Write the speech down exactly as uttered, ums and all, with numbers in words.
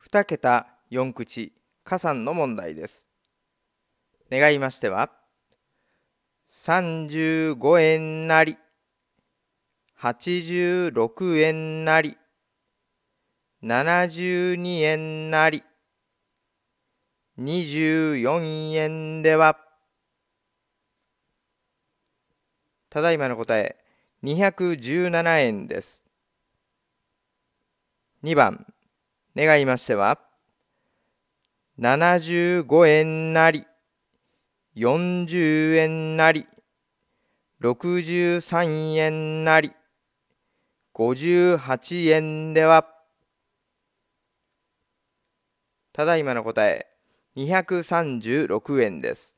にけたよん口加算の問題です。願いましては、さんじゅうごえんなり、はちじゅうろくえんなり、ななじゅうにえんなり、にじゅうよんえんでは、ただいまの答え、にひゃくじゅうななえんです。にばん、願いましては、ななじゅうごえんなり、よんじゅうえんなり、ろくじゅうさんえんなり、ごじゅうはちえんでは、ただいまの答え、にひゃくさんじゅうろくえんです。